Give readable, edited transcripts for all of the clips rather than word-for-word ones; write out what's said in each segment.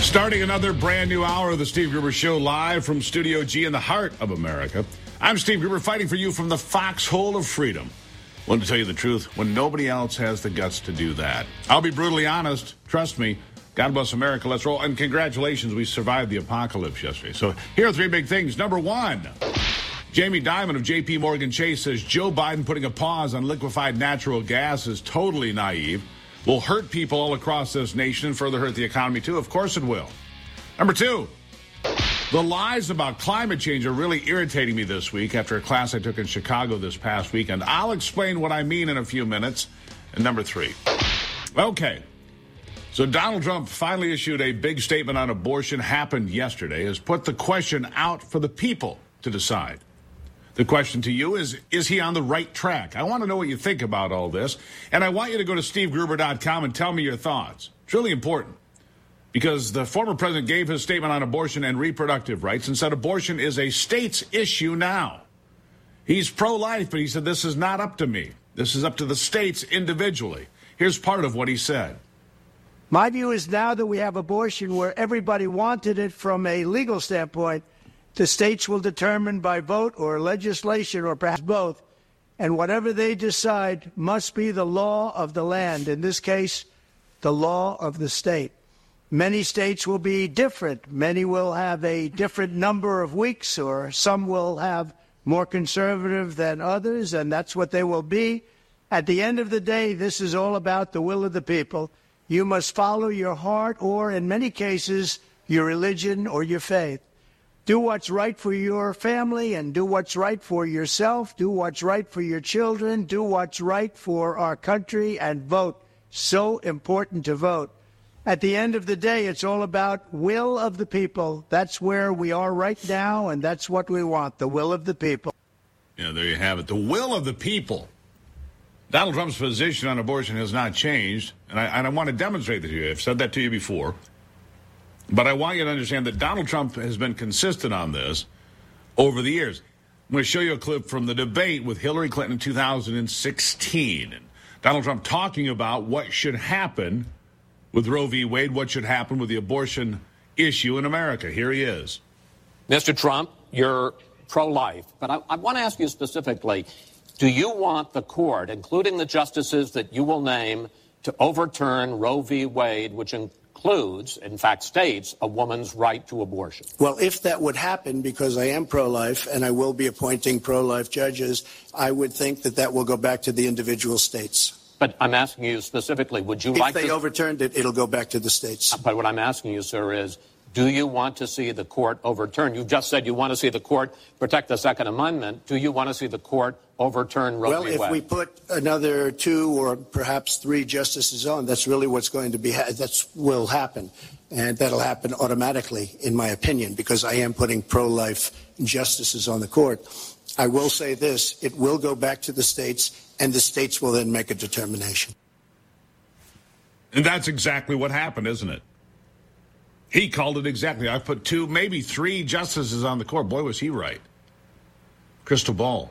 Starting another brand new hour of the Steve Gruber Show live from Studio G in the heart of America. I'm Steve Gruber, fighting for you from the foxhole of freedom. Want to tell you the truth when nobody else has the guts to do that. I'll be brutally honest. Trust me. God bless America. Let's roll. And congratulations, we survived the apocalypse yesterday. So here are three big things. Number one, Jamie Dimon of J.P. Morgan Chase says Joe Biden putting a pause on liquefied natural gas is totally naive. Will hurt people all across this nation and further hurt the economy, too. Of course it will. Number two, the lies about climate change are really irritating me this week after a class I took in Chicago this past weekend. I'll explain what I mean in a few minutes. And number three, okay. So Donald Trump finally issued a big statement on abortion, happened yesterday, has put the question out for the people to decide. The question to you is he on the right track? I want to know what you think about all this. And I want you to go to SteveGruber.com and tell me your thoughts. It's really important because the former president gave his statement on abortion and reproductive rights and said abortion is a state's issue now. He's pro-life, but he said this is not up to me. This is up to the states individually. Here's part of what he said. My view is now that we have abortion where everybody wanted it from a legal standpoint, the states will determine by vote or legislation or perhaps both, and whatever they decide must be the law of the land, in this case, the law of the state. Many states will be different. Many will have a different number of weeks, or some will have more conservative than others, and that's what they will be. At the end of the day, this is all about the will of the people. You must follow your heart or, in many cases, your religion or your faith. Do what's right for your family and do what's right for yourself. Do what's right for your children. Do what's right for our country and vote. So important to vote. At the end of the day, it's all about will of the people. That's where we are right now, and that's what we want, the will of the people. Yeah, there you have it. The will of the people. Donald Trump's position on abortion has not changed, and I want to demonstrate that to you. I've said that to you before. But I want you to understand that Donald Trump has been consistent on this over the years. I'm going to show you a clip from the debate with Hillary Clinton in 2016. And Donald Trump talking about what should happen with Roe v. Wade, what should happen with the abortion issue in America. Here he is. Mr. Trump, you're pro-life, but I want to ask you specifically, do you want the court, including the justices that you will name, to overturn Roe v. Wade, which includes, in fact, states a woman's right to abortion? Well, if that would happen, because I am pro-life and I will be appointing pro-life judges, I would think that that will go back to the individual states. But I'm asking you specifically, would you like to... If they overturned it, it'll go back to the states. But what I'm asking you, sir, is do you want to see the court overturn? You just said you want to see the court protect the Second Amendment. Do you want to see the court overturn Roe v. Wade? Well, if we put another 2 or perhaps 3 justices on, that's really what's going to be, that will happen. And that'll happen automatically, in my opinion, because I am putting pro-life justices on the court. I will say this, it will go back to the states, and the states will then make a determination. And that's exactly what happened, isn't it? He called it exactly. I put 2, maybe 3 justices on the court. Boy, was he right. Crystal ball.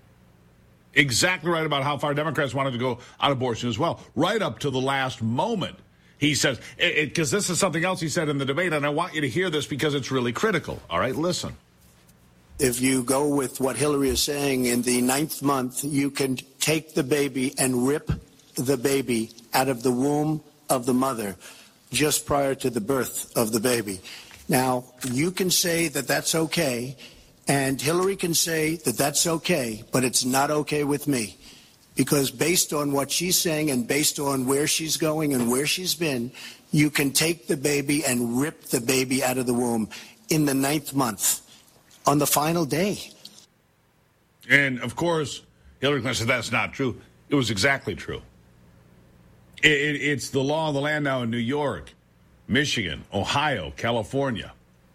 Exactly right about how far Democrats wanted to go on abortion as well. Right up to the last moment. He says, because this is something else he said in the debate, and I want you to hear this because it's really critical. All right, listen. If you go with what Hillary is saying, in the 9th month, you can take the baby and rip the baby out of the womb of the mother just prior to the birth of the baby. Now, you can say that that's okay, and Hillary can say that that's okay, but it's not okay with me. Because based on what she's saying and based on where she's going and where she's been, you can take the baby and rip the baby out of the womb in the 9th month. On the final day. And, of course, Hillary Clinton said that's not true. It was exactly true. It's the law of the land now in New York, Michigan, Ohio, California.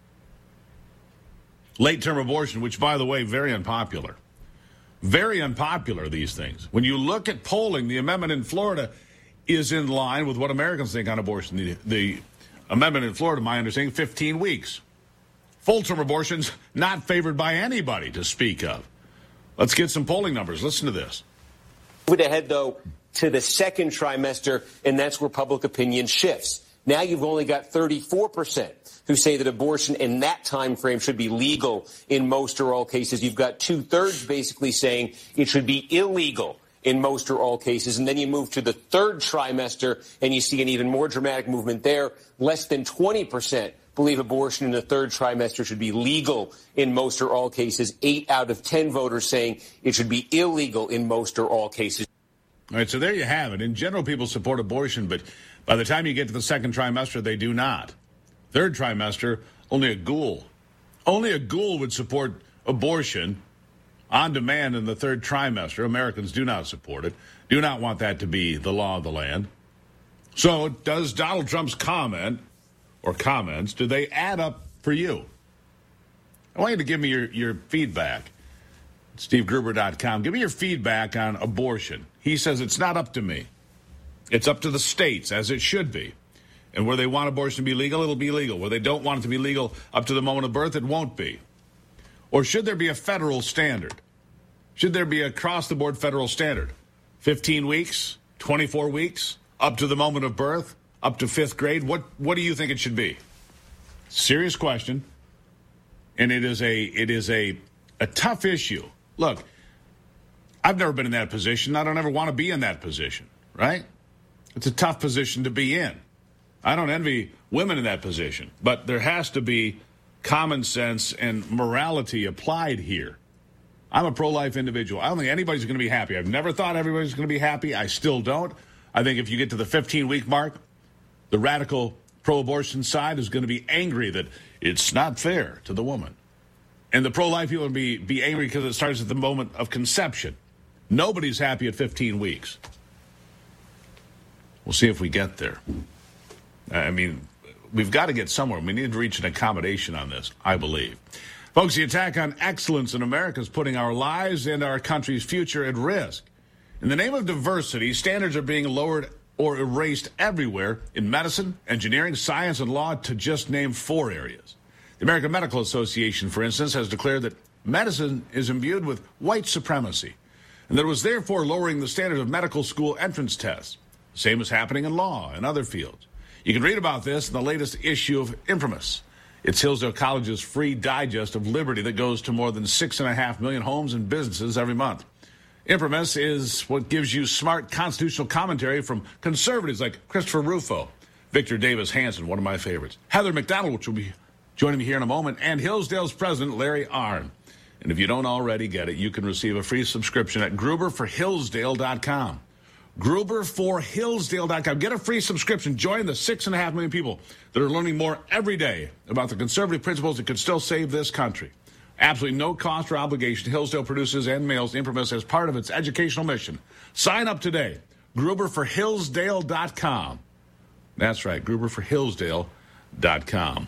Late-term abortion, which, by the way, very unpopular. Very unpopular, these things. When you look at polling, the amendment in Florida is in line with what Americans think on abortion. The amendment in Florida, my understanding, 15 weeks. Full-term abortions not favored by anybody to speak of. Let's get some polling numbers. Listen to this. Moving ahead, though, to the second trimester, and that's where public opinion shifts. Now you've only got 34% who say that abortion in that time frame should be legal in most or all cases. You've got 2/3 basically saying it should be illegal in most or all cases. And then you move to the third trimester and you see an even more dramatic movement there. Less than 20% believe abortion in the third trimester should be legal in most or all cases. 8 out of 10 voters saying it should be illegal in most or all cases. All right, so there you have it. In general, people support abortion, but by the time you get to the second trimester, they do not. Third trimester, only a ghoul. Only a ghoul would support abortion on demand in the third trimester. Americans do not support it, do not want that to be the law of the land. So does Donald Trump's comment or comments, do they add up for you? I want you to give me your feedback. SteveGruber.com. Give me your feedback on abortion. He says it's not up to me. It's up to the states, as it should be. And where they want abortion to be legal, it'll be legal. Where they don't want it to be legal up to the moment of birth, it won't be. Or should there be a federal standard? Should there be across-the-board federal standard? 15 weeks, 24 weeks, up to the moment of birth, up to 5th grade? What do you think it should be? Serious question. And it is a tough issue. Look, I've never been in that position. I don't ever want to be in that position, right? It's a tough position to be in. I don't envy women in that position, but there has to be common sense and morality applied here. I'm a pro-life individual. I don't think anybody's going to be happy. I've never thought everybody's going to be happy. I still don't. I think if you get to the 15-week mark, the radical pro-abortion side is going to be angry that it's not fair to the woman. And the pro-life people will be angry because it starts at the moment of conception. Nobody's happy at 15 weeks. We'll see if we get there. I mean, we've got to get somewhere. We need to reach an accommodation on this, I believe. Folks, the attack on excellence in America is putting our lives and our country's future at risk. In the name of diversity, standards are being lowered or erased everywhere in medicine, engineering, science, and law, to just name 4 areas. The American Medical Association, for instance, has declared that medicine is imbued with white supremacy, and that it was therefore lowering the standard of medical school entrance tests. The same is happening in law and other fields. You can read about this in the latest issue of Infamous. It's Hillsdale College's free digest of liberty that goes to more than 6.5 million homes and businesses every month. Infamous is what gives you smart constitutional commentary from conservatives like Christopher Rufo, Victor Davis Hanson, one of my favorites, Heather McDonald, which will be joining me here in a moment, and Hillsdale's president, Larry Arnn. And if you don't already get it, you can receive a free subscription at GruberForHillsdale.com. GruberForHillsdale.com. Get a free subscription. Join the 6.5 million people that are learning more every day about the conservative principles that could still save this country. Absolutely no cost or obligation. Hillsdale produces and mails Infamous as part of its educational mission. Sign up today. GruberForHillsdale.com. That's right, GruberForHillsdale.com.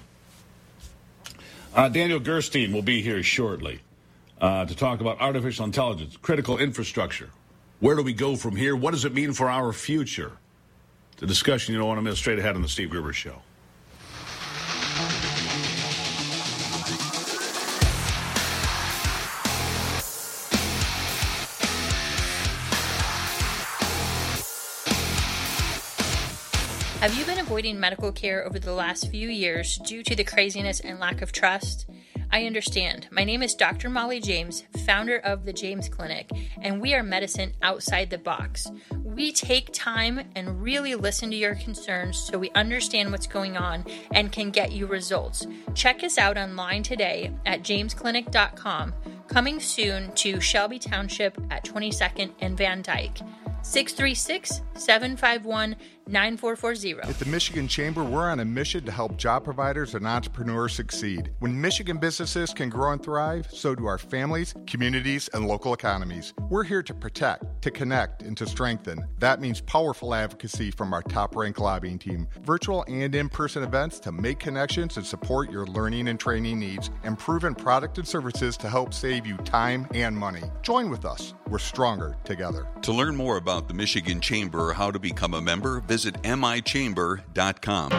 Daniel Gerstein will be here shortly to talk about artificial intelligence, critical infrastructure. Where do we go from here? What does it mean for our future? It's a discussion you don't want to miss straight ahead on the Steve Gruber Show. Have you been avoiding medical care over the last few years due to the craziness and lack of trust? I understand. My name is Dr. Molly James, founder of the James Clinic, and we are medicine outside the box. We take time and really listen to your concerns so we understand what's going on and can get you results. Check us out online today at jamesclinic.com. Coming soon to Shelby Township at 22nd and Van Dyke. 636-751-9440. At the Michigan Chamber, we're on a mission to help job providers and entrepreneurs succeed. When Michigan businesses can grow and thrive, so do our families, communities, and local economies. We're here to protect, to connect, and to strengthen. That means powerful advocacy from our top-ranked lobbying team, virtual and in-person events to make connections and support your learning and training needs, and proven product and services to help save you time and money. Join with us. We're stronger together. To learn more about the Michigan Chamber or how to become a member, visit michamber.com.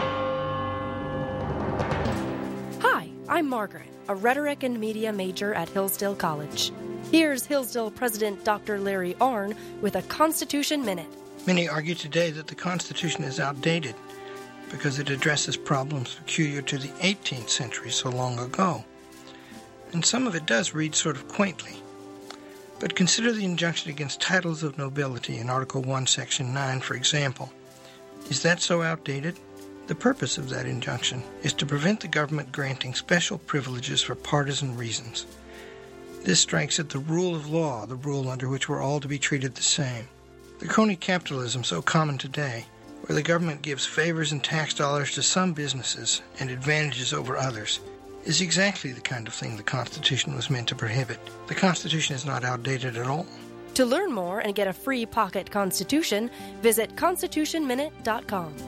Hi, I'm Margaret, a rhetoric and media major at Hillsdale College. Here's Hillsdale President Dr. Larry Arnn with a Constitution Minute. Many argue today that the Constitution is outdated. because it addresses problems peculiar to the 18th century so long ago. And some of it does read sort of quaintly. But consider the injunction against titles of nobility in Article 1, Section 9, for example. Is that so outdated? The purpose of that injunction is to prevent the government granting special privileges for partisan reasons. This strikes at the rule of law, the rule under which we're all to be treated the same. The crony capitalism so common today, where the government gives favors and tax dollars to some businesses and advantages over others, is exactly the kind of thing the Constitution was meant to prohibit. The Constitution is not outdated at all. To learn more and get a free pocket Constitution, visit constitutionminute.com.